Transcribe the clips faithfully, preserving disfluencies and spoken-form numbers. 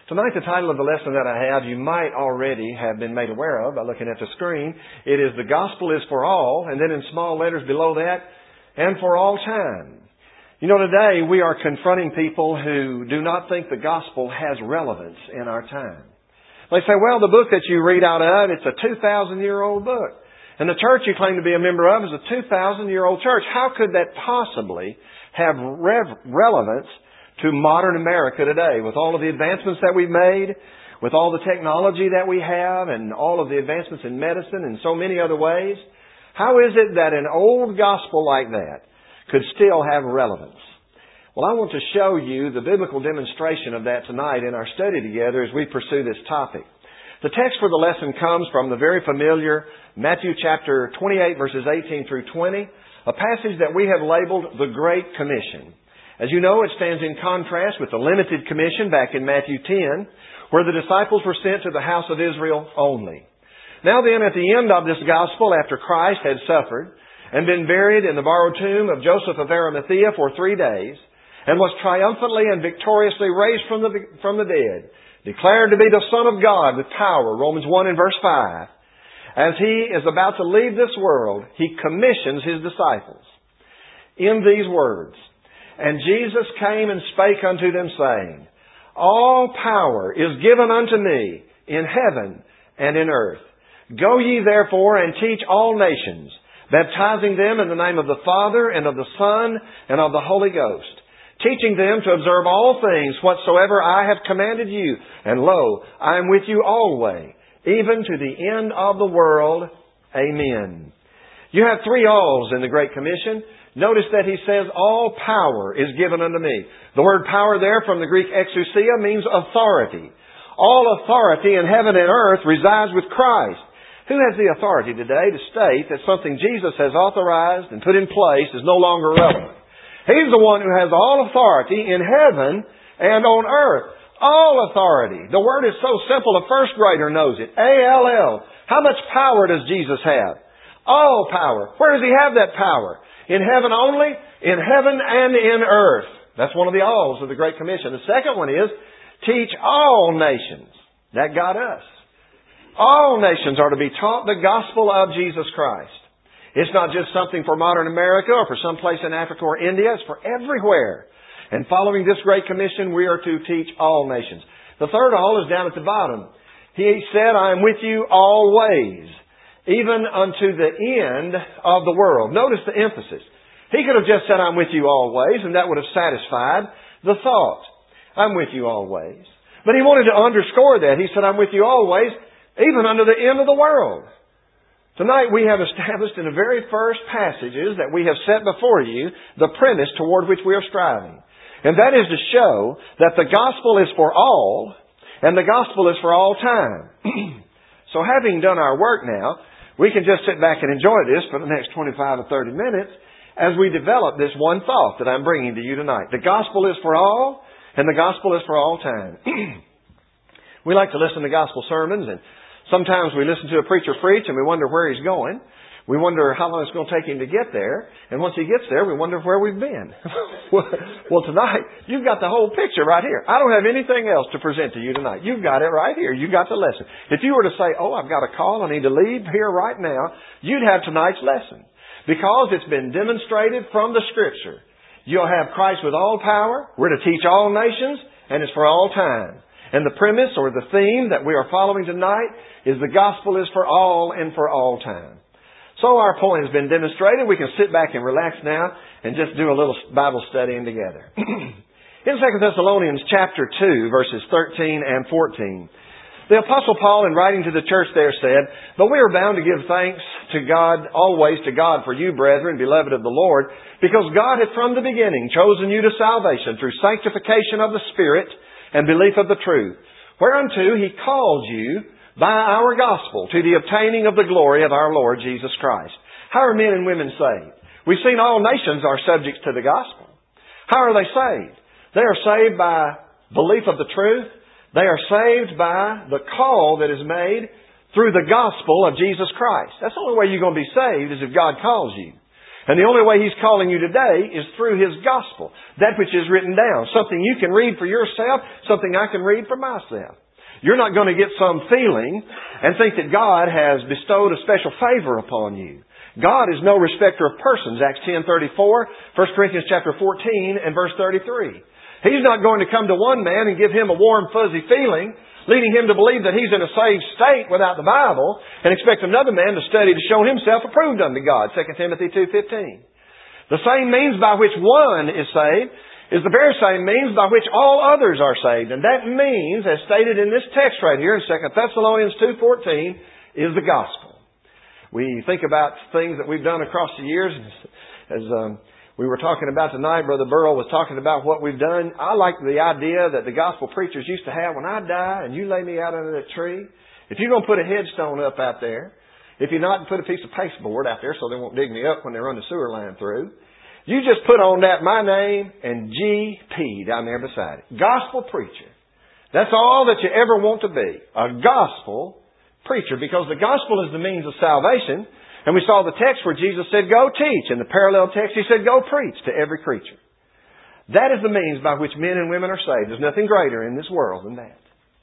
Tonight, the title of the lesson that I have, you might already have been made aware of by looking at the screen. It is "The Gospel is for All," and then in small letters below that, "and for all time." You know, today we are confronting people who do not think the gospel has relevance in our time. They say, well, the book that you read out of, it's a two thousand year old book. And the church you claim to be a member of is a two thousand year old church. How could that possibly have rev- relevance to modern America today, with all of the advancements that we've made, with all the technology that we have, and all of the advancements in medicine and so many other ways? How is it that an old gospel like that could still have relevance? Well, I want to show you the biblical demonstration of that tonight in our study together as we pursue this topic. The text for the lesson comes from the very familiar Matthew chapter twenty-eight, verses eighteen through twenty, a passage that we have labeled the Great Commission. As you know, it stands in contrast with the limited commission back in Matthew ten, where the disciples were sent to the house of Israel only. Now then, at the end of this gospel, after Christ had suffered and been buried in the borrowed tomb of Joseph of Arimathea for three days, and was triumphantly and victoriously raised from the, from the dead, declared to be the Son of God with power, Romans one and verse five, as He is about to leave this world, He commissions His disciples in these words, "And Jesus came and spake unto them, saying, All power is given unto me in heaven and in earth. Go ye therefore and teach all nations, baptizing them in the name of the Father and of the Son and of the Holy Ghost, teaching them to observe all things whatsoever I have commanded you. And lo, I am with you always, even to the end of the world. Amen." You have three alls in the Great Commission. Notice that He says, all power is given unto me. The word power there from the Greek exousia means authority. All authority in heaven and earth resides with Christ. Who has the authority today to state that something Jesus has authorized and put in place is no longer relevant? He's the one who has all authority in heaven and on earth. All authority. The word is so simple, a first grader knows it. A L L. How much power does Jesus have? All power. Where does He have that power? In heaven only, in heaven and in earth. That's one of the alls of the Great Commission. The second one is, teach all nations. That got us. All nations are to be taught the gospel of Jesus Christ. It's not just something for modern America or for some place in Africa or India. It's for everywhere. And following this Great Commission, we are to teach all nations. The third all is down at the bottom. He said, I am with you always, even unto the end of the world. Notice the emphasis. He could have just said, I'm with you always, and that would have satisfied the thought. I'm with you always. But He wanted to underscore that. He said, I'm with you always, even unto the end of the world. Tonight we have established in the very first passages that we have set before you the premise toward which we are striving. And that is to show that the gospel is for all, and the gospel is for all time. So having done our work now, we can just sit back and enjoy this for the next twenty-five or thirty minutes as we develop this one thought that I'm bringing to you tonight. The gospel is for all, and the gospel is for all time. We like to listen to gospel sermons, and sometimes we listen to a preacher preach and we wonder where he's going. We wonder how long it's going to take him to get there. And once he gets there, we wonder where we've been. Well, tonight, you've got the whole picture right here. I don't have anything else to present to you tonight. You've got it right here. You've got the lesson. If you were to say, oh, I've got a call, I need to leave here right now, you'd have tonight's lesson. Because it's been demonstrated from the Scripture. You'll have Christ with all power. We're to teach all nations, and it's for all time. And the premise or the theme that we are following tonight is the gospel is for all and for all time. So our point has been demonstrated. We can sit back and relax now and just do a little Bible studying together. In Second Thessalonians chapter two, verses thirteen and fourteen, the Apostle Paul, in writing to the church there, said, But we are bound to give thanks to God, always to God for you, brethren, beloved of the Lord, because God hath from the beginning chosen you to salvation through sanctification of the Spirit and belief of the truth, whereunto He called you by our gospel to the obtaining of the glory of our Lord Jesus Christ. How are men and women saved? We've seen all nations are subject to the gospel. How are they saved? They are saved by belief of the truth. They are saved by the call that is made through the gospel of Jesus Christ. That's the only way you're going to be saved is if God calls you. And the only way He's calling you today is through His gospel. That which is written down. Something you can read for yourself, something I can read for myself. You're not going to get some feeling and think that God has bestowed a special favor upon you. God is no respecter of persons. Acts ten thirty-four, First Corinthians chapter fourteen and verse thirty-three. He's not going to come to one man and give him a warm, fuzzy feeling, leading him to believe that he's in a saved state without the Bible, and expect another man to study to show himself approved unto God. Second Timothy two fifteen. The same means by which one is saved is the very same means by which all others are saved. And that means, as stated in this text right here in Second Thessalonians two fourteen, is the gospel. We think about things that we've done across the years. As um, we were talking about tonight, Brother Burrell was talking about what we've done. I like the idea that the gospel preachers used to have, when I die and you lay me out under that tree, if you're going to put a headstone up out there, if you're not, put a piece of pasteboard out there so they won't dig me up when they run the sewer line through. You just put on that my name and G P down there beside it. Gospel preacher. That's all that you ever want to be. A gospel preacher. Because the gospel is the means of salvation. And we saw the text where Jesus said, go teach. In the parallel text, He said, go preach to every creature. That is the means by which men and women are saved. There's nothing greater in this world than that.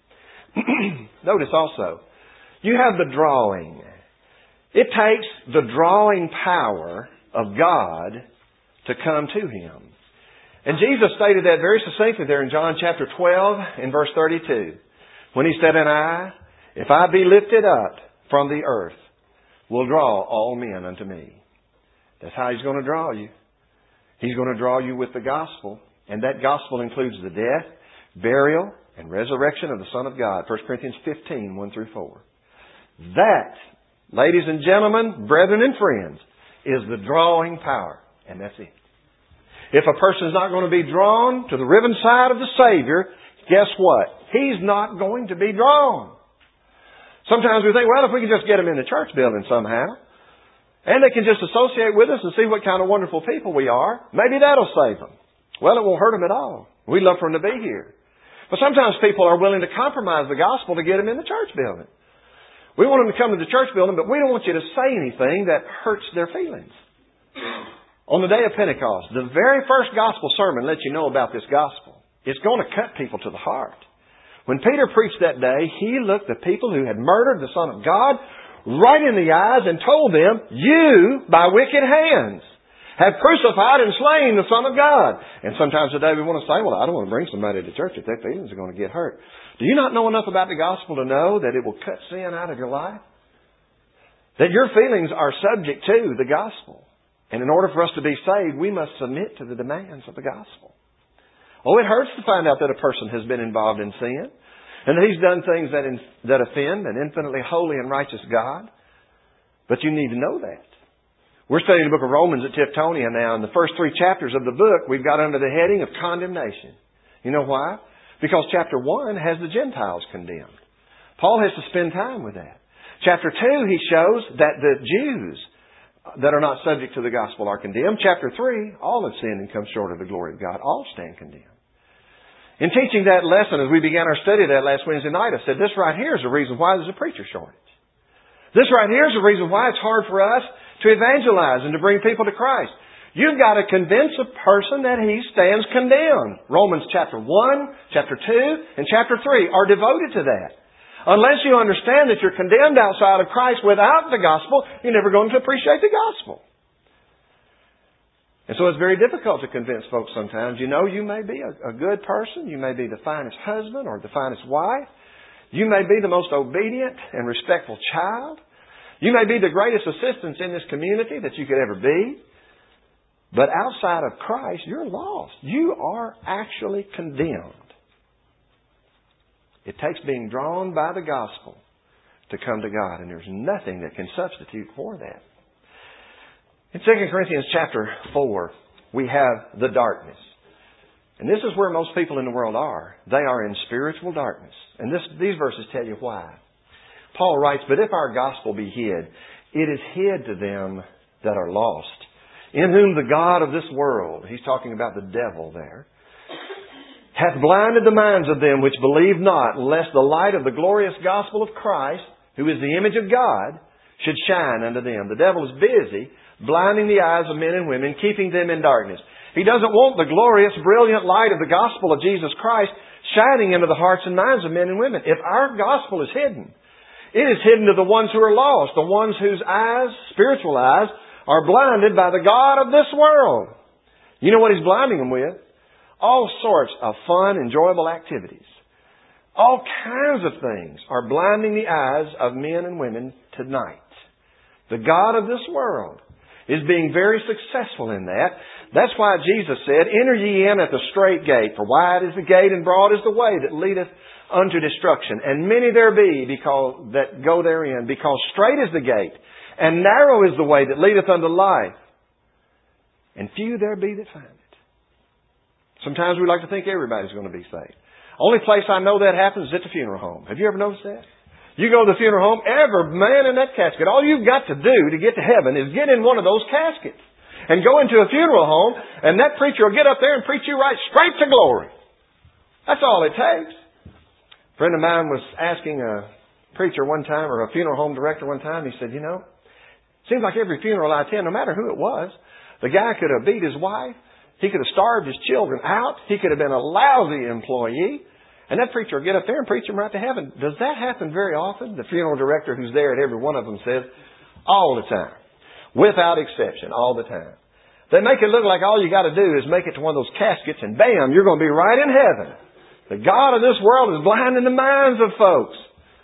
Notice also, you have the drawing. It takes the drawing power of God to come to Him. And Jesus stated that very succinctly there in John chapter twelve in verse thirty-two. When He said, and I, if I be lifted up from the earth, will draw all men unto me. That's how He's going to draw you. He's going to draw you with the gospel. And that gospel includes the death, burial, and resurrection of the Son of God. First Corinthians fifteen, one through four. That, ladies and gentlemen, brethren and friends, is the drawing power. And that's it. If a person's not going to be drawn to the riven side of the Savior, guess what? He's not going to be drawn. Sometimes we think, well, if we can just get them in the church building somehow, and they can just associate with us and see what kind of wonderful people we are, maybe that'll save them. Well, it won't hurt them at all. We'd love for them to be here. But sometimes people are willing to compromise the gospel to get them in the church building. We want them to come to the church building, but we don't want you to say anything that hurts their feelings. On the day of Pentecost, the very first gospel sermon lets you know about this gospel. It's going to cut people to the heart. When Peter preached that day, he looked the people who had murdered the Son of God right in the eyes and told them, you, by wicked hands, have crucified and slain the Son of God. And sometimes today we want to say, well, I don't want to bring somebody to church if their feelings are going to get hurt. Do you not know enough about the gospel to know that it will cut sin out of your life? That your feelings are subject to the gospel. And in order for us to be saved, we must submit to the demands of the gospel. Oh, it hurts to find out that a person has been involved in sin and that he's done things that in, that offend an infinitely holy and righteous God. But you need to know that. We're studying the book of Romans at Tiftonia now. In the first three chapters of the book, we've got under the heading of condemnation. You know why? Because chapter one has the Gentiles condemned. Paul has to spend time with that. Chapter two, he shows that the Jews that are not subject to the gospel are condemned. Chapter three, all have sinned and come short of the glory of God. All stand condemned. In teaching that lesson, as we began our study of that last Wednesday night, I said, this right here is the reason why there's a preacher shortage. This right here is the reason why it's hard for us to evangelize and to bring people to Christ. You've got to convince a person that he stands condemned. Romans chapter one, chapter two, and chapter three are devoted to that. Unless you understand that you're condemned outside of Christ without the gospel, you're never going to appreciate the gospel. And so it's very difficult to convince folks sometimes. You know, you may be a, a good person. You may be the finest husband or the finest wife. You may be the most obedient and respectful child. You may be the greatest assistance in this community that you could ever be. But outside of Christ, you're lost. You are actually condemned. It takes being drawn by the gospel to come to God. And there's nothing that can substitute for that. In Second Corinthians chapter four, we have the darkness. And this is where most people in the world are. They are in spiritual darkness. And this, these verses tell you why. Paul writes, but if our gospel be hid, it is hid to them that are lost, in whom the God of this world, he's talking about the devil there, hath blinded the minds of them which believe not, lest the light of the glorious gospel of Christ, who is the image of God, should shine unto them. The devil is busy blinding the eyes of men and women, keeping them in darkness. He doesn't want the glorious, brilliant light of the gospel of Jesus Christ shining into the hearts and minds of men and women. If our gospel is hidden, it is hidden to the ones who are lost, the ones whose eyes, spiritual eyes, are blinded by the God of this world. You know what He's blinding them with? All sorts of fun, enjoyable activities. All kinds of things are blinding the eyes of men and women tonight. The God of this world is being very successful in that. That's why Jesus said, enter ye in at the strait gate, for wide is the gate and broad is the way that leadeth unto destruction. And many there be because that go therein, because strait is the gate, and narrow is the way that leadeth unto life, and few there be that find it. Sometimes we like to think everybody's going to be saved. Only place I know that happens is at the funeral home. Have you ever noticed that? You go to the funeral home, every man in that casket, all you've got to do to get to heaven is get in one of those caskets. And go into a funeral home, and that preacher will get up there and preach you right straight to glory. That's all it takes. A friend of mine was asking a preacher one time, or a funeral home director one time, he said, you know, it seems like every funeral I attend, no matter who it was, the guy could have beat his wife, he could have starved his children out, he could have been a lousy employee, and that preacher will get up there and preach him right to heaven. Does that happen very often? The funeral director who's there at every one of them says, all the time. Without exception, all the time. They make it look like all you got to do is make it to one of those caskets and bam, you're going to be right in heaven. The God of this world is blinding the minds of folks.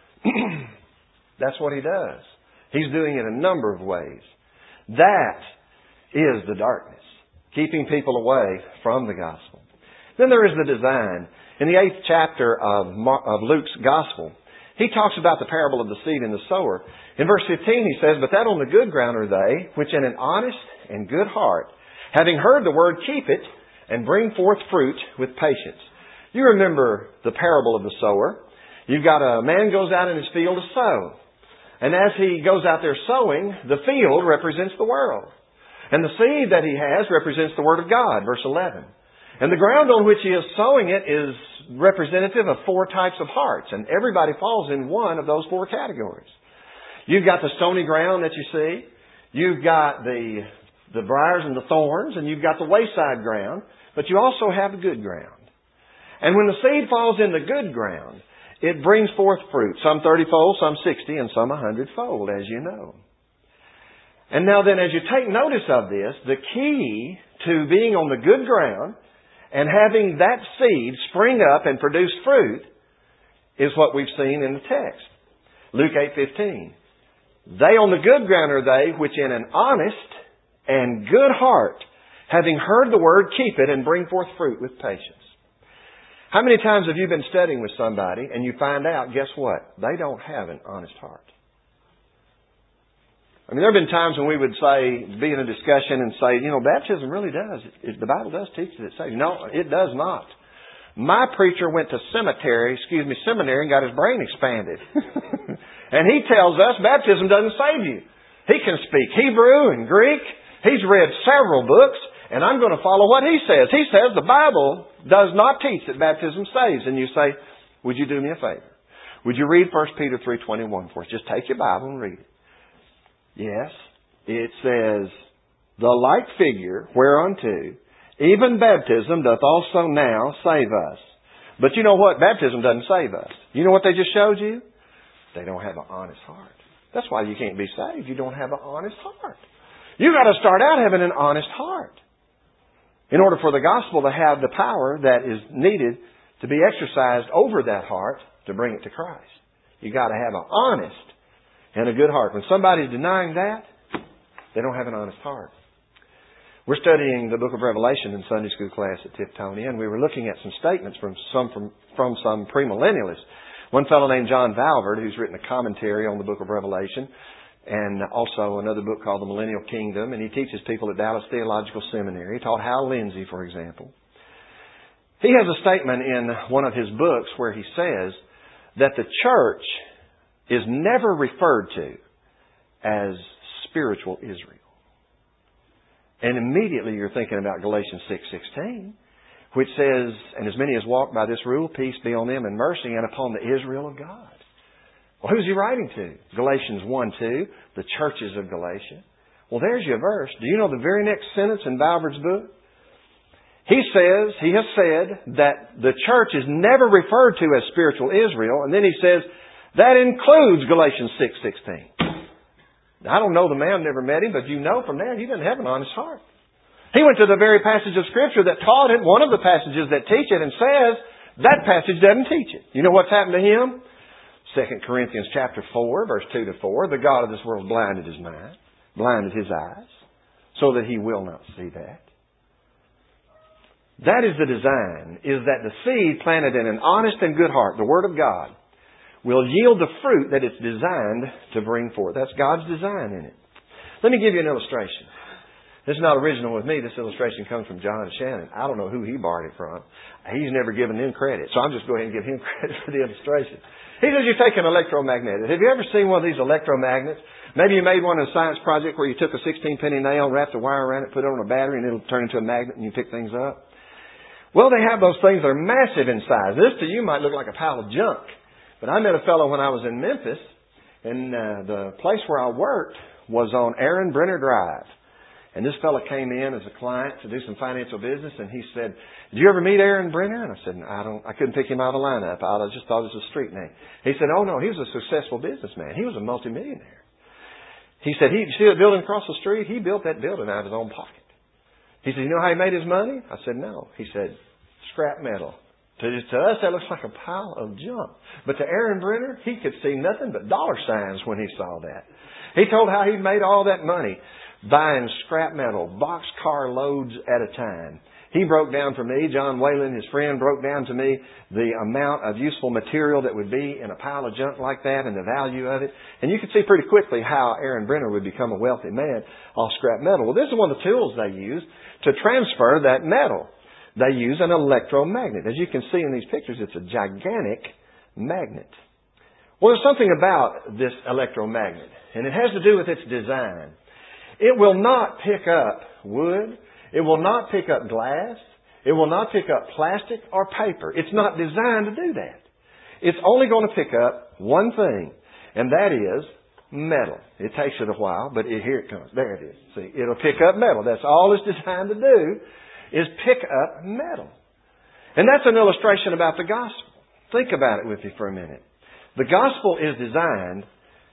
That's what He does. He's doing it a number of ways. That is the darkness, keeping people away from the gospel. Then there is the design. In the eighth chapter of, Mar- of Luke's gospel, he talks about the parable of the seed and the sower. In verse fifteen he says, but that on the good ground are they, which in an honest and good heart, having heard the word, keep it, and bring forth fruit with patience. You remember the parable of the sower. You've got a man goes out in his field to sow. And as he goes out there sowing, the field represents the world. And the seed that he has represents the Word of God, verse eleven. And the ground on which he is sowing it is representative of four types of hearts. And everybody falls in one of those four categories. You've got the stony ground that you see. You've got the, the briars and the thorns. And you've got the wayside ground. But you also have the good ground. And when the seed falls in the good ground, it brings forth fruit. Some thirty-fold, some sixty, and some a hundred-fold, as you know. And now then, as you take notice of this, the key to being on the good ground and having that seed spring up and produce fruit is what we've seen in the text. Luke eight fifteen. They on the good ground are they which in an honest and good heart, having heard the word, keep it and bring forth fruit with patience. How many times have you been studying with somebody and you find out, guess what? They don't have an honest heart. I mean, there have been times when we would say, be in a discussion and say, you know, baptism really does. It, the Bible does teach that it saves. No, it does not. My preacher went to cemetery, excuse me, seminary and got his brain expanded. And he tells us baptism doesn't save you. He can speak Hebrew and Greek. He's read several books, and I'm going to follow what he says. He says the Bible does not teach that baptism saves. And you say, would you do me a favor? Would you read First Peter three twenty-one for us? Just take your Bible and read it. Yes, it says, the like figure whereunto even baptism doth also now save us. But you know what? Baptism doesn't save us. You know what they just showed you? They don't have an honest heart. That's why you can't be saved. You don't have an honest heart. You've got to start out having an honest heart in order for the gospel to have the power that is needed to be exercised over that heart to bring it to Christ. You've got to have an honest and a good heart. When somebody's denying that, they don't have an honest heart. We're studying the book of Revelation in Sunday school class at Tiftonia, and we were looking at some statements from some from, from some premillennialists. One fellow named John Valverde, who's written a commentary on the book of Revelation, and also another book called The Millennial Kingdom, and he teaches people at Dallas Theological Seminary. He taught Hal Lindsey, for example. He has a statement in one of his books where he says that the church is never referred to as spiritual Israel. And immediately you're thinking about Galatians six sixteen, which says, and as many as walk by this rule, peace be on them and mercy and upon the Israel of God. Well, who's he writing to? Galatians one two, the churches of Galatia. Well, there's your verse. Do you know the very next sentence in Valverd's book? He says, he has said that the church is never referred to as spiritual Israel. And then he says, that includes Galatians six sixteen. I don't know the man, never met him, but you know from there he doesn't have an honest heart. He went to the very passage of Scripture that taught it, one of the passages that teach it, and says that passage doesn't teach it. You know what's happened to him? Second Corinthians chapter four, verse two to four. The God of this world blinded his mind, blinded his eyes, so that he will not see that. That is the design, is that the seed planted in an honest and good heart, the Word of God, will yield the fruit that it's designed to bring forth. That's God's design in it. Let me give you an illustration. This is not original with me. This illustration comes from John Shannon. I don't know who he borrowed it from. He's never given them credit, so I'm just going to give him credit for the illustration. He says you take an electromagnet. Have you ever seen one of these electromagnets? Maybe you made one in a science project where you took a sixteen penny nail, wrapped a wire around it, put it on a battery, and it'll turn into a magnet and you pick things up. Well, they have those things that are massive in size. This to you might look like a pile of junk. But I met a fellow when I was in Memphis, and uh, the place where I worked was on Aaron Brenner Drive. And this fellow came in as a client to do some financial business, and he said, "Did you ever meet Aaron Brenner?" And I said, I don't. I couldn't pick him out of the lineup. I just thought it was a street name. He said, "Oh, no, he was a successful businessman. He was a multimillionaire." He said, "He you see that building across the street? He built that building out of his own pocket." He said, "You know how he made his money?" I said, "No." He said, "Scrap metal." To, to us, that looks like a pile of junk. But to Aaron Brenner, he could see nothing but dollar signs when he saw that. He told how he made all that money buying scrap metal, boxcar loads at a time. He broke down for me, John Whalen, his friend, broke down to me the amount of useful material that would be in a pile of junk like that and the value of it. And you could see pretty quickly how Aaron Brenner would become a wealthy man off scrap metal. Well, this is one of the tools they use to transfer that metal. They use an electromagnet. As you can see in these pictures, it's a gigantic magnet. Well, there's something about this electromagnet, and it has to do with its design. It will not pick up wood. It will not pick up glass. It will not pick up plastic or paper. It's not designed to do that. It's only going to pick up one thing, and that is metal. It takes it a while, but it, here it comes. There it is. See, it'll pick up metal. That's all it's designed to do, is pick up metal. And that's an illustration about the gospel. Think about it with me for a minute. The gospel is designed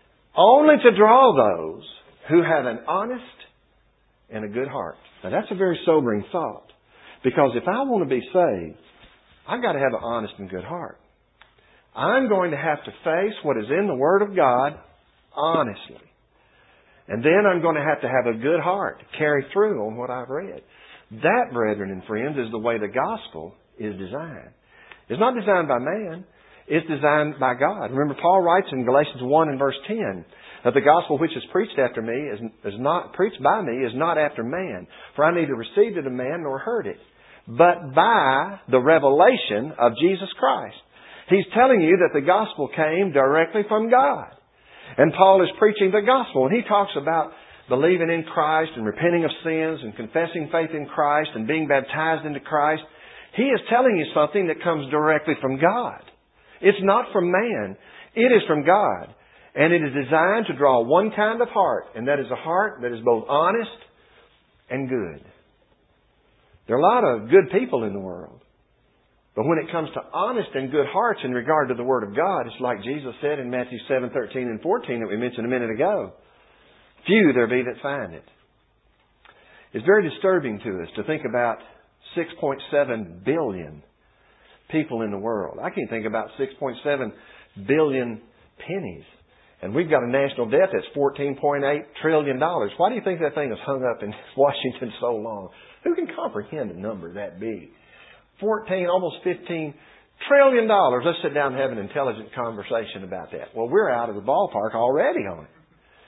only to draw those who have an honest and a good heart. Now that's a very sobering thought. Because if I want to be saved, I've got to have an honest and good heart. I'm going to have to face what is in the Word of God honestly. And then I'm going to have to have a good heart to carry through on what I've read. That, brethren and friends, is the way the gospel is designed. It's not designed by man. It's designed by God. Remember, Paul writes in Galatians one and verse ten that the gospel which is preached after me is, is not preached by me is not after man. For I neither received it of man nor heard it, but by the revelation of Jesus Christ. He's telling you that the gospel came directly from God. And Paul is preaching the gospel. And he talks about believing in Christ and repenting of sins and confessing faith in Christ and being baptized into Christ. He is telling you something that comes directly from God. It's not from man. It is from God. And it is designed to draw one kind of heart. And that is a heart that is both honest and good. There are a lot of good people in the world. But when it comes to honest and good hearts in regard to the Word of God, it's like Jesus said in Matthew seven, thirteen and fourteen that we mentioned a minute ago. Few there be that find it. It's very disturbing to us to think about six point seven billion people in the world. I can think about six point seven billion pennies. And we've got a national debt that's fourteen point eight trillion dollars. Why do you think that thing is hung up in Washington so long? Who can comprehend a number that big? fourteen, almost fifteen trillion dollars. Let's sit down and have an intelligent conversation about that. Well, we're out of the ballpark already on it.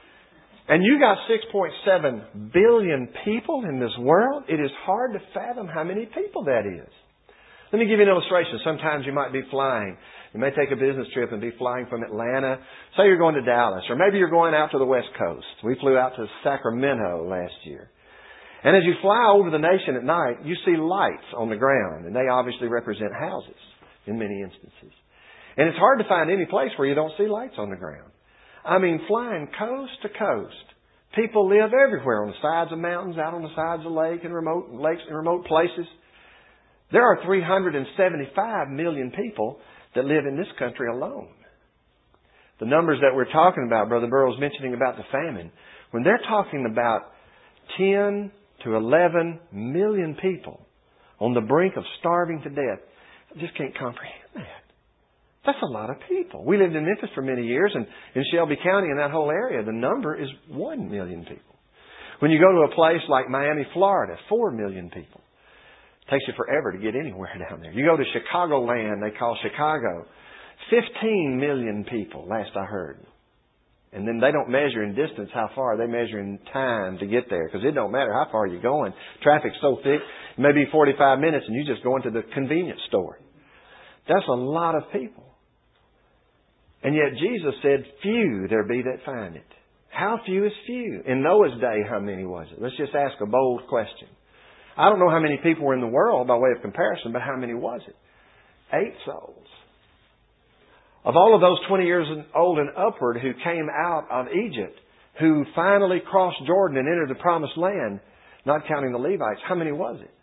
And you got six point seven billion people in this world. It is hard to fathom how many people that is. Let me give you an illustration. Sometimes you might be flying. You may take a business trip and be flying from Atlanta. Say you're going to Dallas, or maybe you're going out to the West Coast. We flew out to Sacramento last year. And as you fly over the nation at night, you see lights on the ground, and they obviously represent houses in many instances. And it's hard to find any place where you don't see lights on the ground. I mean, flying coast to coast, people live everywhere, on the sides of mountains, out on the sides of lake and remote lakes and remote places. There are three hundred seventy-five million people that live in this country alone. The numbers that we're talking about, Brother Burrow's mentioning about the famine, when they're talking about ten to eleven million people on the brink of starving to death, I just can't comprehend that. That's a lot of people. We lived in Memphis for many years, and in Shelby County, in that whole area, the number is one million people. When you go to a place like Miami, Florida, four million people. It takes you forever to get anywhere down there. You go to Chicagoland, they call Chicago, fifteen million people, last I heard. And then they don't measure in distance how far, they measure in time to get there, because it don't matter how far you're going. Traffic's so thick, it may be forty-five minutes and you just go into the convenience store. That's a lot of people. And yet Jesus said, few there be that find it. How few is few? In Noah's day, how many was it? Let's just ask a bold question. I don't know how many people were in the world by way of comparison, but how many was it? Eight souls. Of all of those twenty years old and upward who came out of Egypt, who finally crossed Jordan and entered the Promised Land, not counting the Levites, how many was it?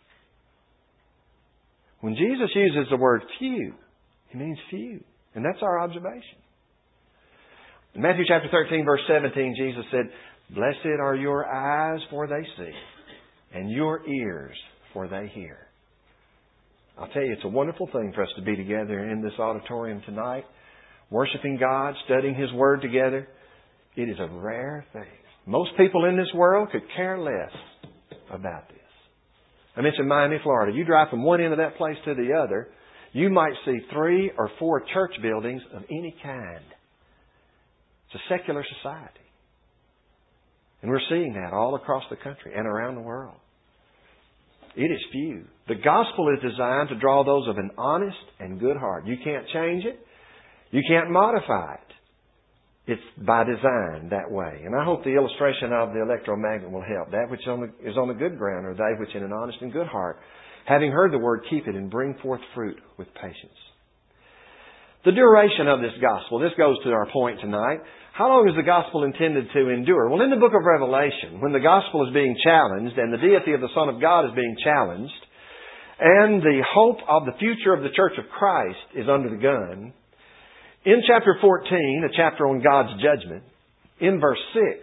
When Jesus uses the word few, He means few. And that's our observation. In Matthew chapter thirteen, verse seventeen, Jesus said, blessed are your eyes, for they see, and your ears, for they hear. I'll tell you, it's a wonderful thing for us to be together in this auditorium tonight, worshiping God, studying His Word together. It is a rare thing. Most people in this world could care less about this. I mentioned Miami, Florida. You drive from one end of that place to the other, you might see three or four church buildings of any kind. It's a secular society. And we're seeing that all across the country and around the world. It is few. The gospel is designed to draw those of an honest and good heart. You can't change it. You can't modify it. It's by design that way. And I hope the illustration of the electromagnet will help. That which on the, is on the good ground are they which in an honest and good heart, having heard the word, keep it and bring forth fruit with patience. The duration of this gospel. This goes to our point tonight. How long is the gospel intended to endure? Well, in the book of Revelation, when the gospel is being challenged and the deity of the Son of God is being challenged, and the hope of the future of the Church of Christ is under the gun, in chapter fourteen, a chapter on God's judgment, in verse six,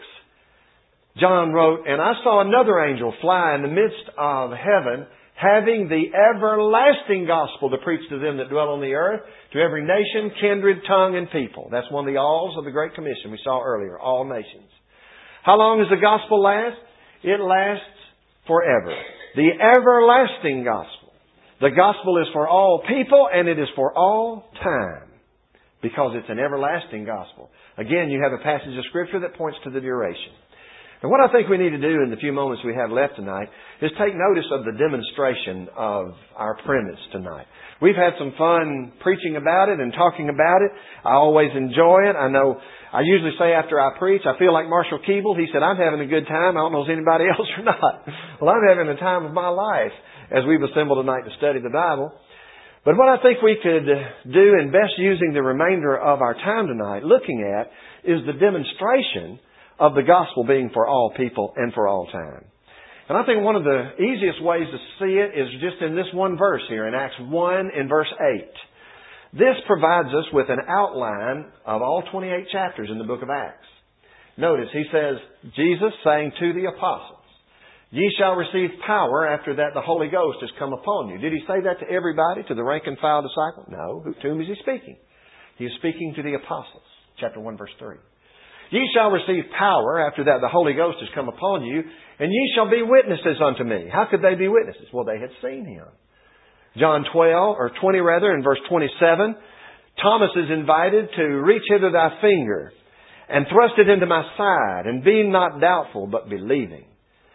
John wrote, and I saw another angel fly in the midst of heaven, having the everlasting gospel to preach to them that dwell on the earth, to every nation, kindred, tongue, and people. That's one of the alls of the Great Commission we saw earlier, all nations. How long does the gospel last? It lasts forever. The everlasting gospel. The gospel is for all people and it is for all time, because it's an everlasting gospel. Again, you have a passage of Scripture that points to the duration. And what I think we need to do in the few moments we have left tonight is take notice of the demonstration of our premise tonight. We've had some fun preaching about it and talking about it. I always enjoy it. I know I usually say after I preach, I feel like Marshall Keeble. He said, I'm having a good time. I don't know if anybody else or not. Well, I'm having the time of my life as we've assembled tonight to study the Bible. But what I think we could do, in best using the remainder of our time tonight, looking at, is the demonstration of the gospel being for all people and for all time. And I think one of the easiest ways to see it is just in this one verse here, in Acts one in verse eight. This provides us with an outline of all twenty-eight chapters in the book of Acts. Notice, he says, Jesus saying to the apostles, ye shall receive power after that the Holy Ghost has come upon you. Did he say that to everybody, to the rank and file disciple? No. To whom is he speaking? He is speaking to the apostles. Chapter one verse three. Ye shall receive power after that the Holy Ghost has come upon you, and ye shall be witnesses unto me. How could they be witnesses? Well, they had seen Him. John twelve, or twenty rather, in verse twenty-seven, Thomas is invited to reach hither thy finger, and thrust it into my side, and be not doubtful, but believing.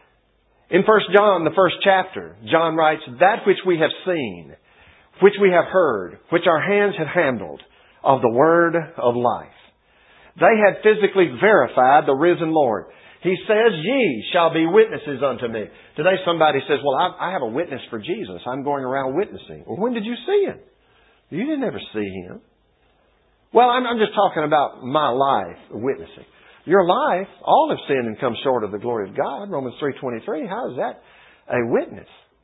In First John, the first chapter, John writes, that which we have seen, which we have heard, which our hands have handled, of the word of life. They had physically verified the risen Lord. He says, ye shall be witnesses unto me. Today somebody says, well, I, I have a witness for Jesus. I'm going around witnessing. Well, when did you see Him? You didn't ever see Him. Well, I'm, I'm just talking about my life, witnessing. your life, all have sinned and come short of the glory of God. Romans three twenty-three. How is that a witness?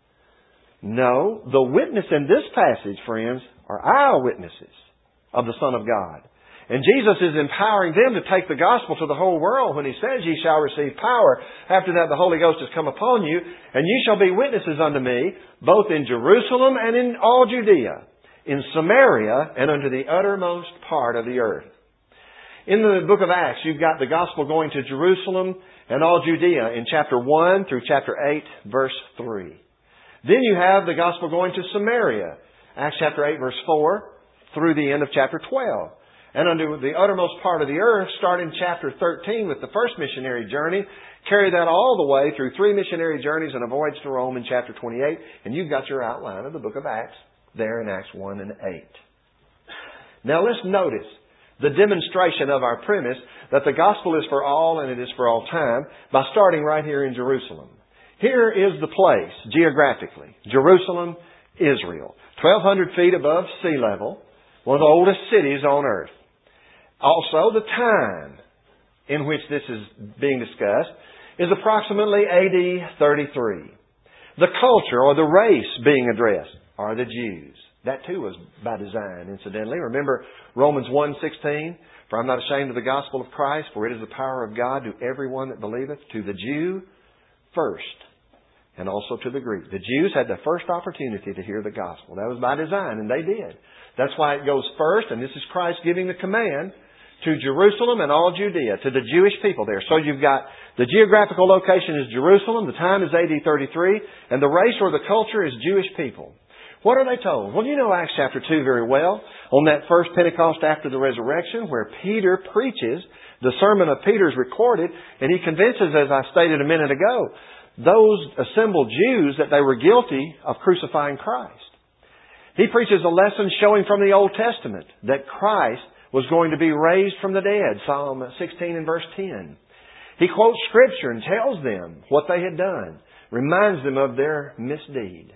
No, the witness in this passage, friends, are our witnesses of the Son of God. And Jesus is empowering them to take the gospel to the whole world when He says, "Ye shall receive power. After that the Holy Ghost has come upon you, and ye shall be witnesses unto me, both in Jerusalem and in all Judea, in Samaria, and unto the uttermost part of the earth." In the book of Acts, you've got the gospel going to Jerusalem and all Judea in chapter one through chapter eight, verse three. Then you have the gospel going to Samaria, Acts chapter eight, verse four, through the end of chapter twelve. And unto the uttermost part of the earth, start in chapter thirteen with the first missionary journey, carry that all the way through three missionary journeys and a voyage to Rome in chapter twenty-eight, and you've got your outline of the book of Acts there in Acts one and eight. Now let's notice the demonstration of our premise that the gospel is for all and it is for all time by starting right here in Jerusalem. Here is the place, geographically. Jerusalem, Israel. twelve hundred feet above sea level. One of the oldest cities on earth. Also, the time in which this is being discussed is approximately A D thirty-three. The culture or the race being addressed are the Jews. That too was by design, incidentally. Remember Romans one sixteen, "For I am not ashamed of the gospel of Christ, for it is the power of God to everyone that believeth, to the Jew first, and also to the Greek." The Jews had the first opportunity to hear the gospel. That was by design, and they did. That's why it goes first, and this is Christ giving the command to Jerusalem and all Judea, to the Jewish people there. So you've got the geographical location is Jerusalem, the time is A D thirty-three, and the race or the culture is Jewish people. What are they told? Well, you know Acts chapter two very well. On that first Pentecost after the resurrection, where Peter preaches, the sermon of Peter is recorded, and he convinces, as I stated a minute ago, those assembled Jews that they were guilty of crucifying Christ. He preaches a lesson showing from the Old Testament that Christ was going to be raised from the dead, Psalm sixteen and verse ten. He quotes Scripture and tells them what they had done, reminds them of their misdeed.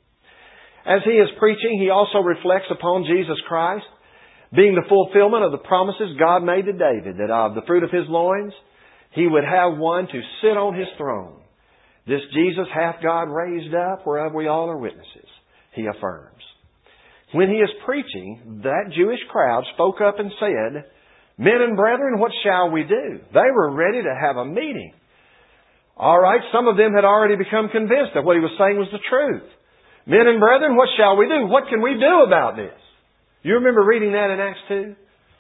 As he is preaching, he also reflects upon Jesus Christ being the fulfillment of the promises God made to David, that of the fruit of his loins he would have one to sit on his throne. This Jesus hath God raised up, whereof we all are witnesses, he affirms. When he is preaching, that Jewish crowd spoke up and said, "Men and brethren, what shall we do?" They were ready to have a meeting. All right, some of them had already become convinced that what he was saying was the truth. "Men and brethren, what shall we do? What can we do about this?" You remember reading that in Acts two?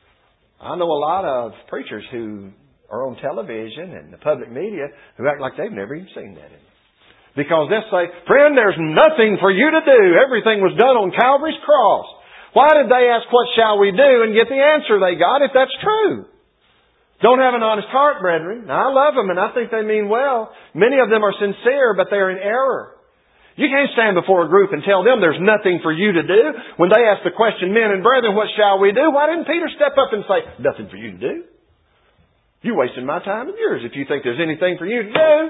I know a lot of preachers who are on television and the public media who act like they've never even seen that. Because they'll say, "Friend, there's nothing for you to do. Everything was done on Calvary's cross." Why did they ask, "What shall we do?" and get the answer they got if that's true? Don't have an honest heart, brethren. Now, I love them and I think they mean well. Many of them are sincere, but they're in error. You can't stand before a group and tell them there's nothing for you to do. When they ask the question, "Men and brethren, what shall we do?" Why didn't Peter step up and say, "Nothing for you to do. You're wasting my time and yours if you think there's anything for you to do."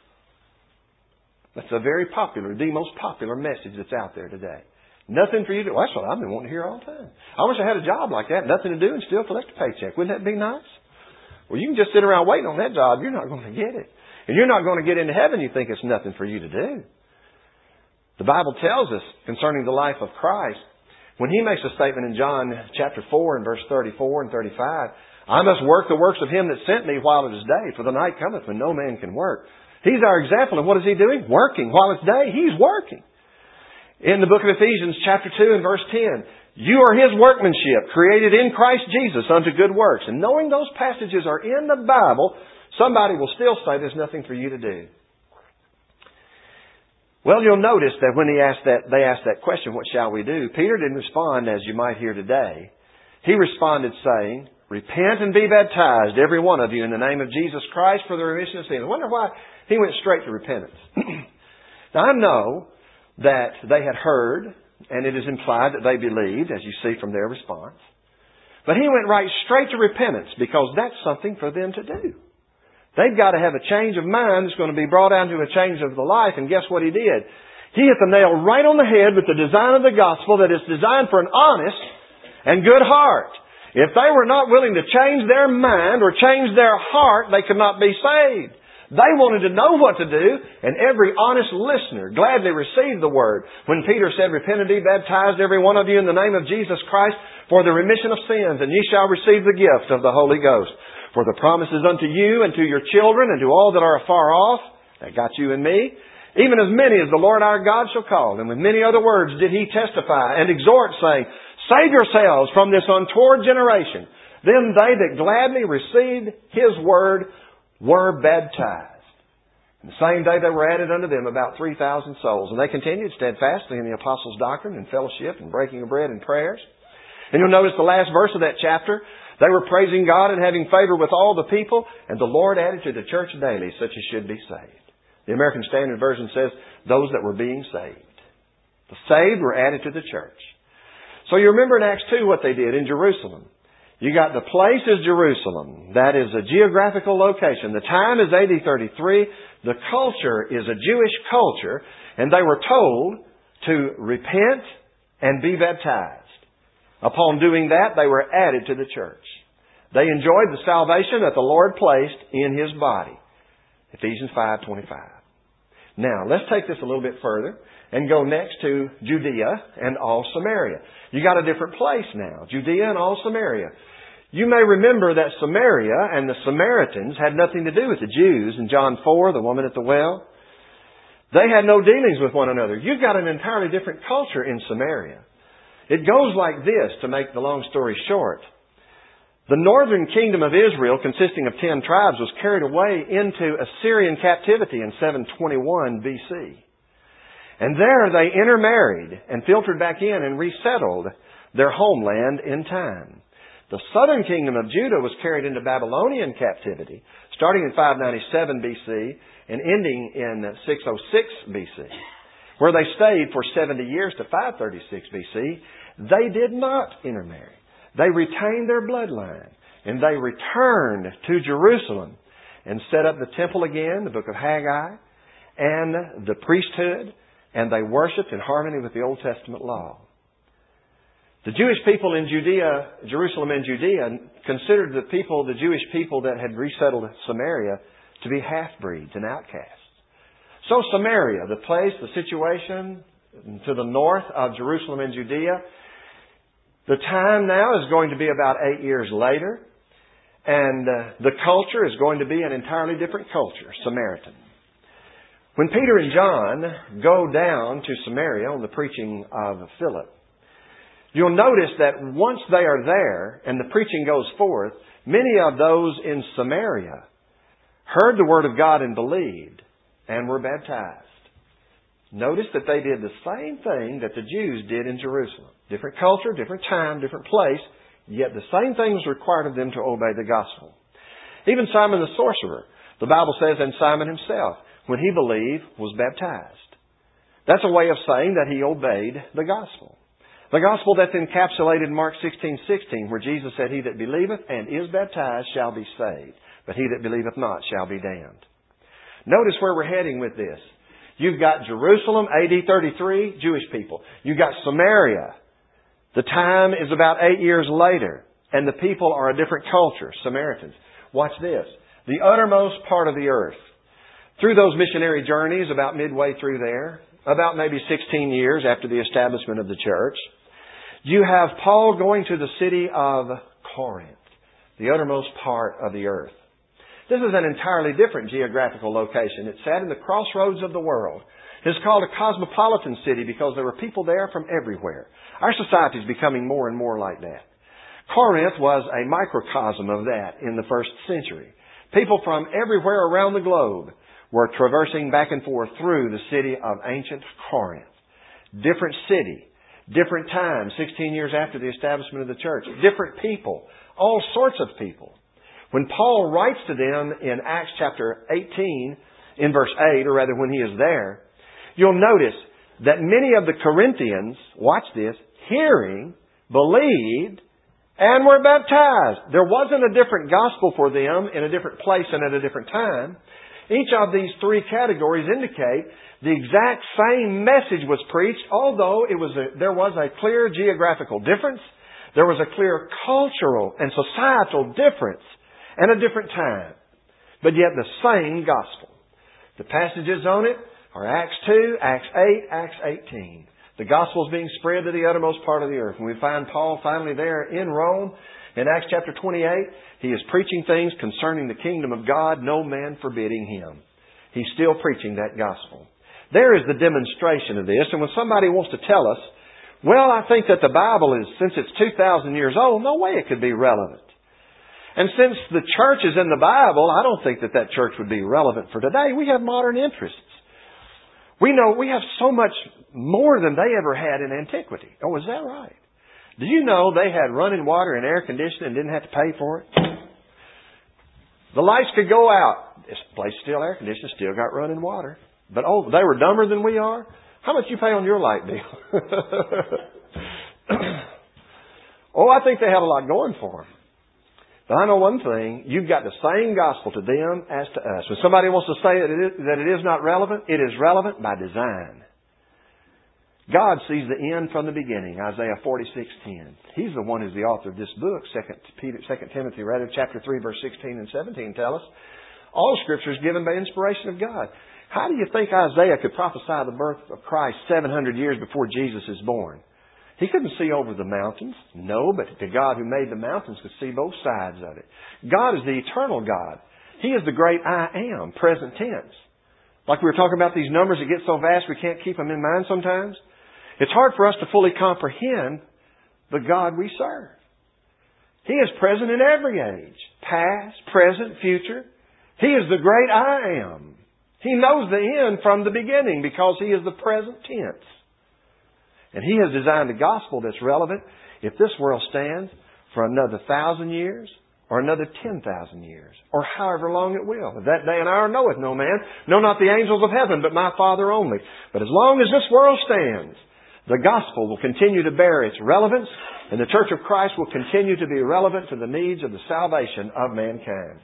That's a very popular, the most popular message that's out there today. Nothing for you to do. Well, that's what I've been wanting to hear all the time. I wish I had a job like that, nothing to do and still collect a paycheck. Wouldn't that be nice? Well, you can just sit around waiting on that job. You're not going to get it. And you're not going to get into heaven. You think it's nothing for you to do. The Bible tells us concerning the life of Christ, when He makes a statement in John chapter four and verse thirty-four and thirty-five, "I must work the works of Him that sent me while it is day, for the night cometh when no man can work." He's our example. And what is He doing? Working. While it's day, He's working. In the book of Ephesians chapter two and verse ten, "You are His workmanship, created in Christ Jesus unto good works." And knowing those passages are in the Bible, somebody will still say there's nothing for you to do. Well, you'll notice that when he asked that, they asked that question, "What shall we do?" Peter didn't respond as you might hear today. He responded saying, "Repent and be baptized, every one of you, in the name of Jesus Christ for the remission of sins." I wonder why he went straight to repentance. Now, I know that they had heard, and it is implied that they believed, as you see from their response. But he went right straight to repentance because that's something for them to do. They've got to have a change of mind that's going to be brought down to a change of the life. And guess what he did? He hit the nail right on the head with the design of the gospel that is designed for an honest and good heart. If they were not willing to change their mind or change their heart, they could not be saved. They wanted to know what to do, and every honest listener gladly received the Word. When Peter said, "Repent and be baptized, every one of you, in the name of Jesus Christ, for the remission of sins, and ye shall receive the gift of the Holy Ghost. For the promise is unto you and to your children and to all that are afar off," that got you and me, "even as many as the Lord our God shall call." And with many other words did he testify and exhort, saying, "Save yourselves from this untoward generation." Then they that gladly received his word were baptized. And the same day they were added unto them about three thousand souls. And they continued steadfastly in the apostles' doctrine and fellowship and breaking of bread and prayers. And you'll notice the last verse of that chapter. They were praising God and having favor with all the people, and the Lord added to the church daily such as should be saved. The American Standard Version says, those that were being saved. The saved were added to the church. So you remember in Acts two what they did in Jerusalem. You got the place is Jerusalem. That is a geographical location. The time is A D thirty-three. The culture is a Jewish culture. And they were told to repent and be baptized. Upon doing that, they were added to the church. They enjoyed the salvation that the Lord placed in His body. Ephesians five twenty-five. Now, let's take this a little bit further and go next to Judea and all Samaria. You got a different place now. Judea and all Samaria. You may remember that Samaria and the Samaritans had nothing to do with the Jews. In John four, the woman at the well, they had no dealings with one another. You've got an entirely different culture in Samaria. It goes like this, to make the long story short. The northern kingdom of Israel, consisting of ten tribes, was carried away into Assyrian captivity in seven twenty-one B C. And there they intermarried and filtered back in and resettled their homeland in time. The southern kingdom of Judah was carried into Babylonian captivity, starting in five ninety-seven B C and ending in six oh six B C, where they stayed for seventy years to five thirty-six B C. They did not intermarry. They retained their bloodline, and they returned to Jerusalem and set up the temple again, the book of Haggai, and the priesthood, and they worshipped in harmony with the Old Testament law. The Jewish people in Judea, Jerusalem and Judea, considered the people, the Jewish people that had resettled Samaria, to be half-breeds and outcasts. So Samaria, the place, the situation to the north of Jerusalem and Judea, the time now is going to be about eight years later, and uh, the culture is going to be an entirely different culture, Samaritan. When Peter and John go down to Samaria on the preaching of Philip, you'll notice that once they are there and the preaching goes forth, many of those in Samaria heard the Word of God and believed and were baptized. Notice that they did the same thing that the Jews did in Jerusalem. Different culture, different time, different place, yet the same thing was required of them to obey the gospel. Even Simon the sorcerer, the Bible says, and Simon himself, when he believed, was baptized. That's a way of saying that he obeyed the gospel. The gospel that's encapsulated in Mark sixteen sixteen, where Jesus said, "He that believeth and is baptized shall be saved, but he that believeth not shall be damned." Notice where we're heading with this. You've got Jerusalem, A D thirty-three, Jewish people. You've got Samaria. The time is about eight years later, and the people are a different culture, Samaritans. Watch this. The uttermost part of the earth. Through those missionary journeys, about midway through there, about maybe sixteen years after the establishment of the church, you have Paul going to the city of Corinth, the uttermost part of the earth. This is an entirely different geographical location. It sat in the crossroads of the world. It's called a cosmopolitan city because there were people there from everywhere. Our society is becoming more and more like that. Corinth was a microcosm of that in the first century. People from everywhere around the globe were traversing back and forth through the city of ancient Corinth. Different city, different time, sixteen years after the establishment of the church. Different people, all sorts of people. When Paul writes to them in Acts chapter eighteen, in verse eight, or rather when he is there, you'll notice that many of the Corinthians, watch this, hearing, believed, and were baptized. There wasn't a different gospel for them in a different place and at a different time. Each of these three categories indicate the exact same message was preached, although it was a, there was a clear geographical difference. There was a clear cultural and societal difference and a different time, but yet the same gospel. The passages on it are Acts two, Acts eight, Acts eighteen. The gospel is being spread to the uttermost part of the earth. And we find Paul finally there in Rome. In Acts chapter twenty-eight, he is preaching things concerning the kingdom of God, no man forbidding him. He's still preaching that gospel. There is the demonstration of this. And when somebody wants to tell us, well, I think that the Bible is, since it's two thousand years old, no way it could be relevant. And since the church is in the Bible, I don't think that that church would be relevant for today. We have modern interests. We know we have so much more than they ever had in antiquity. Oh, is that right? Do you know they had running water and air conditioning and didn't have to pay for it? The lights could go out. This place is still air conditioned, still got running water. But oh, they were dumber than we are? How much you pay on your light bill? Oh, I think they have a lot going for them. But I know one thing, you've got the same gospel to them as to us. When somebody wants to say that it is, that it is not relevant, it is relevant by design. God sees the end from the beginning, Isaiah forty-six ten. He's the one who's the author of this book. Second Timothy, rather, chapter three, verse sixteen and seventeen tell us, all Scripture is given by inspiration of God. How do you think Isaiah could prophesy the birth of Christ seven hundred years before Jesus is born? He couldn't see over the mountains. No, but the God who made the mountains could see both sides of it. God is the eternal God. He is the great I am, present tense. Like we were talking about these numbers that get so vast we can't keep them in mind sometimes. It's hard for us to fully comprehend the God we serve. He is present in every age. Past, present, future. He is the great I am. He knows the end from the beginning because He is the present tense. And He has designed a gospel that's relevant if this world stands for another thousand years or another ten thousand years or however long it will. That day and hour knoweth no man, no not the angels of heaven, but my Father only. But as long as this world stands, the gospel will continue to bear its relevance, and the Church of Christ will continue to be relevant to the needs of the salvation of mankind.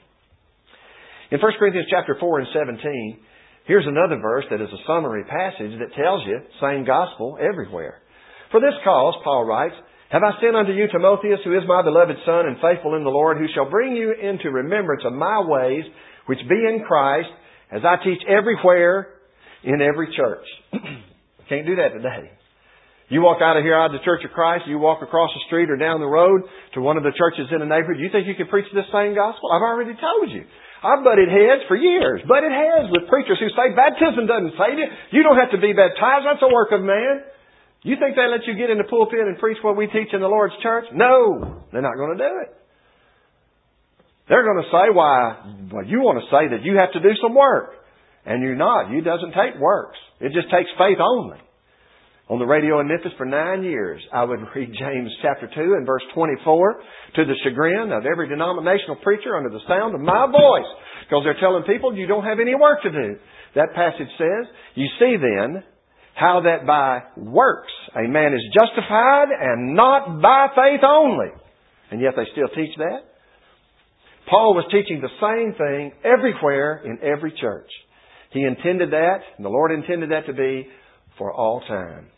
In First Corinthians chapter four and seventeen, here's another verse that is a summary passage that tells you same gospel everywhere. For this cause, Paul writes, have I sent unto you Timotheus, who is my beloved son and faithful in the Lord, who shall bring you into remembrance of my ways, which be in Christ, as I teach everywhere in every church. Can't do that today. You walk out of here, out of the Church of Christ, you walk across the street or down the road to one of the churches in the neighborhood, you think you can preach this same gospel? I've already told you. I've butted heads for years, butted heads with preachers who say baptism doesn't save you. You don't have to be baptized. That's a work of man. You think they let you get in the pulpit and preach what we teach in the Lord's church? No, they're not going to do it. They're going to say, why, well, you want to say that you have to do some work. And you're not. It doesn't take works. It just takes faith only. On the radio in Memphis for nine years, I would read James chapter two and verse twenty-four to the chagrin of every denominational preacher under the sound of my voice. Because they're telling people you don't have any work to do. That passage says, you see then how that by works a man is justified and not by faith only. And yet they still teach that. Paul was teaching the same thing everywhere in every church. He intended that, and the Lord intended that to be for all time.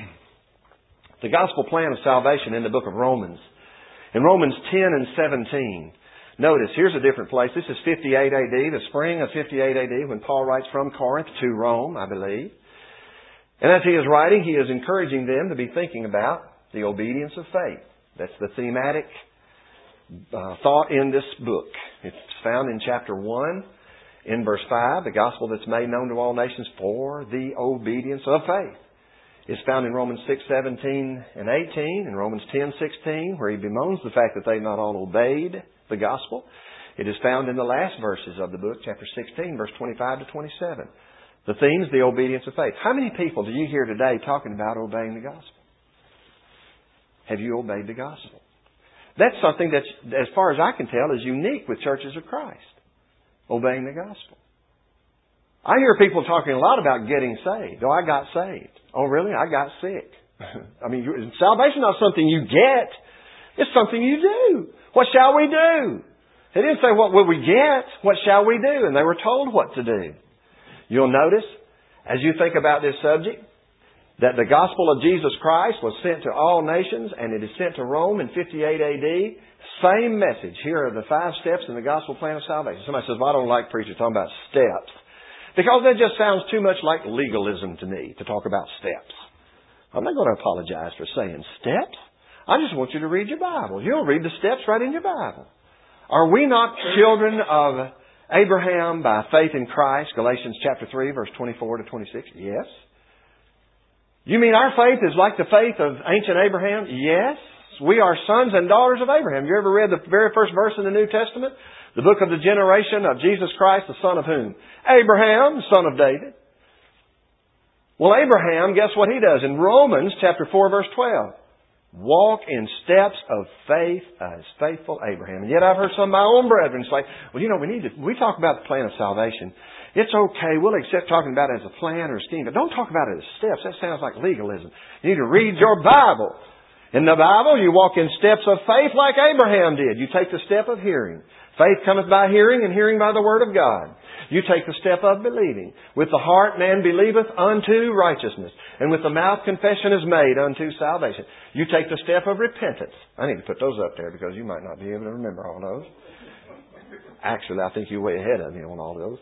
The gospel plan of salvation in the book of Romans. In Romans ten and seventeen. Notice, here's a different place. This is fifty-eight A D, the spring of fifty-eight A D, when Paul writes from Corinth to Rome, I believe. And as he is writing, he is encouraging them to be thinking about the obedience of faith. That's the thematic uh, thought in this book. It's found in chapter one, in verse five, the gospel that's made known to all nations for the obedience of faith. It's found in Romans six, seventeen and eighteen, in Romans ten, sixteen, where he bemoans the fact that they've not all obeyed the gospel. It is found in the last verses of the book, chapter sixteen, verse twenty-five to twenty-seven. The theme is the obedience of faith. How many people do you hear today talking about obeying the gospel? Have you obeyed the gospel? That's something that's, as far as I can tell, is unique with churches of Christ. Obeying the gospel. I hear people talking a lot about getting saved. Oh, I got saved. Oh, really? I got sick. I mean, salvation is not something you get. It's something you do. What shall we do? They didn't say, what will we get? What shall we do? And they were told what to do. You'll notice, as you think about this subject, that the gospel of Jesus Christ was sent to all nations, and it is sent to Rome in fifty-eight A D. Same message. Here are the five steps in the gospel plan of salvation. Somebody says, well, I don't like preachers talking about steps. Because that just sounds too much like legalism to me, to talk about steps. I'm not going to apologize for saying steps. I just want you to read your Bible. You'll read the steps right in your Bible. Are we not children of Abraham by faith in Christ? Galatians chapter three, verse twenty-four to twenty-six. Yes. You mean our faith is like the faith of ancient Abraham? Yes. We are sons and daughters of Abraham. You ever read the very first verse in the New Testament? The book of the generation of Jesus Christ, the son of whom? Abraham, son of David. Well, Abraham, guess what he does? In Romans chapter four, verse twelve. Walk in steps of faith as faithful Abraham. And yet I've heard some of my own brethren say, well, you know, we need to, we talk about the plan of salvation. It's okay. We'll accept talking about it as a plan or a scheme, but don't talk about it as steps. That sounds like legalism. You need to read your Bible. In the Bible, you walk in steps of faith like Abraham did. You take the step of hearing. Faith cometh by hearing, and hearing by the Word of God. You take the step of believing. With the heart man believeth unto righteousness, and with the mouth confession is made unto salvation. You take the step of repentance. I need to put those up there because you might not be able to remember all those. Actually, I think you're way ahead of me on all those.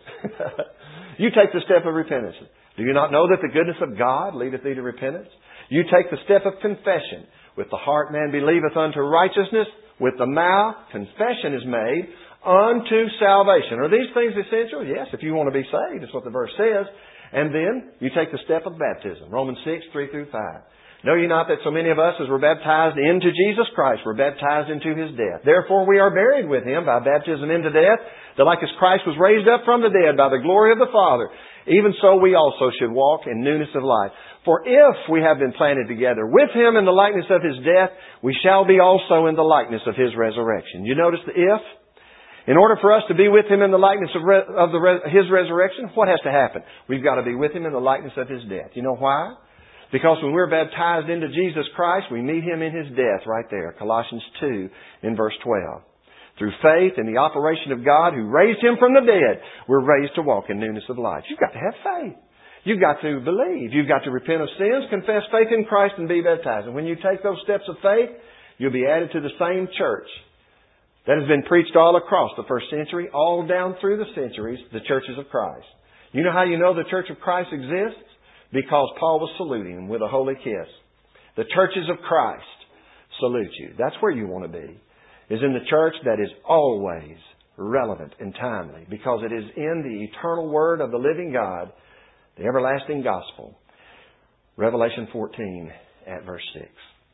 You take the step of repentance. Do you not know that the goodness of God leadeth thee to repentance? You take the step of confession. With the heart man believeth unto righteousness. With the mouth confession is made unto salvation. Are these things essential? Yes, if you want to be saved. That's what the verse says. And then you take the step of baptism. Romans six, three through five. Know ye not that so many of us as were baptized into Jesus Christ were baptized into His death? Therefore we are buried with Him by baptism into death, that like as Christ was raised up from the dead by the glory of the Father, even so we also should walk in newness of life. For if we have been planted together with Him in the likeness of His death, we shall be also in the likeness of His resurrection. You notice the if? In order for us to be with Him in the likeness of, re- of the re- His resurrection, what has to happen? We've got to be with Him in the likeness of His death. You know why? Because when we're baptized into Jesus Christ, we meet Him in His death right there. Colossians two in verse twelve. Through faith in the operation of God who raised Him from the dead, we're raised to walk in newness of life. You've got to have faith. You've got to believe. You've got to repent of sins, confess faith in Christ, and be baptized. And when you take those steps of faith, you'll be added to the same church that has been preached all across the first century, all down through the centuries, the churches of Christ. You know how you know the church of Christ exists? Because Paul was saluting them with a holy kiss. The churches of Christ salute you. That's where you want to be, is in the church that is always relevant and timely, because it is in the eternal Word of the living God, the everlasting gospel. Revelation fourteen at verse six.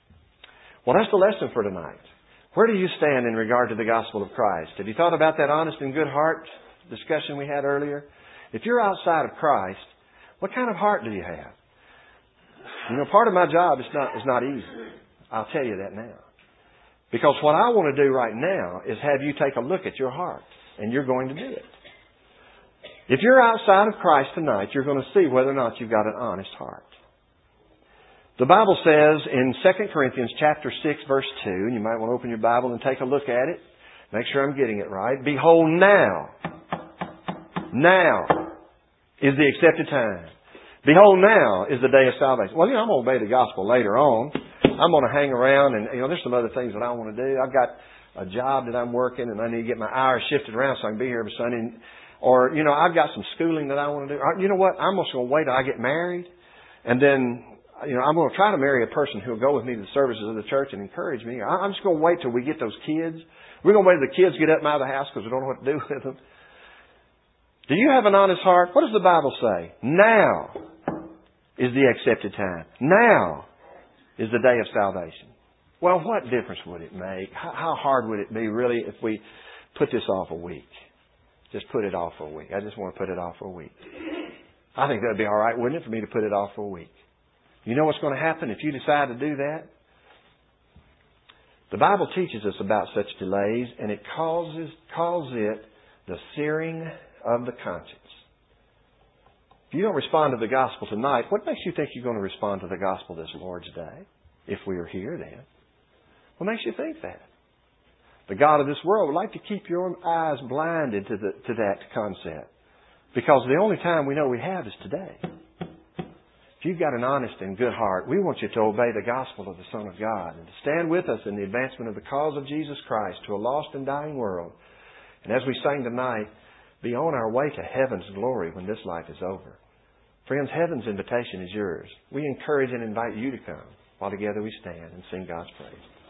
Well, that's the lesson for tonight. Where do you stand in regard to the gospel of Christ? Have you thought about that honest and good heart discussion we had earlier? If you're outside of Christ, what kind of heart do you have? You know, part of my job is not, is not easy. I'll tell you that now. Because what I want to do right now is have you take a look at your heart. And you're going to do it. If you're outside of Christ tonight, you're going to see whether or not you've got an honest heart. The Bible says in Second Corinthians chapter six, verse two, and you might want to open your Bible and take a look at it. Make sure I'm getting it right. Behold, now, now is the accepted time. Behold, now is the day of salvation. Well, you know, I'm going to obey the gospel later on. I'm going to hang around, and you know, there's some other things that I want to do. I've got a job that I'm working, and I need to get my hours shifted around so I can be here every Sunday. Or, you know, I've got some schooling that I want to do. Or, you know what? I'm just going to wait till I get married, and then, you know, I'm going to try to marry a person who will go with me to the services of the church and encourage me. I'm just going to wait till we get those kids. We're going to wait till the kids get up and out of the house because we don't know what to do with them. Do you have an honest heart? What does the Bible say? Now is the accepted time. Now is the day of salvation. Well, what difference would it make? How hard would it be really if we put this off a week? Just put it off for a week. I just want to put it off for a week. I think that would be all right, wouldn't it, for me to put it off for a week? You know what's going to happen if you decide to do that? The Bible teaches us about such delays, and it causes calls it the searing of the conscience. If you don't respond to the gospel tonight, what makes you think you're going to respond to the gospel this Lord's Day? If we are here then. What makes you think that? The God of this world would like to keep your eyes blinded to, the, to that concept. Because the only time we know we have is today. If you've got an honest and good heart, we want you to obey the gospel of the Son of God and to stand with us in the advancement of the cause of Jesus Christ to a lost and dying world. And as we sang tonight, be on our way to heaven's glory when this life is over. Friends, heaven's invitation is yours. We encourage and invite you to come while together we stand and sing God's praise.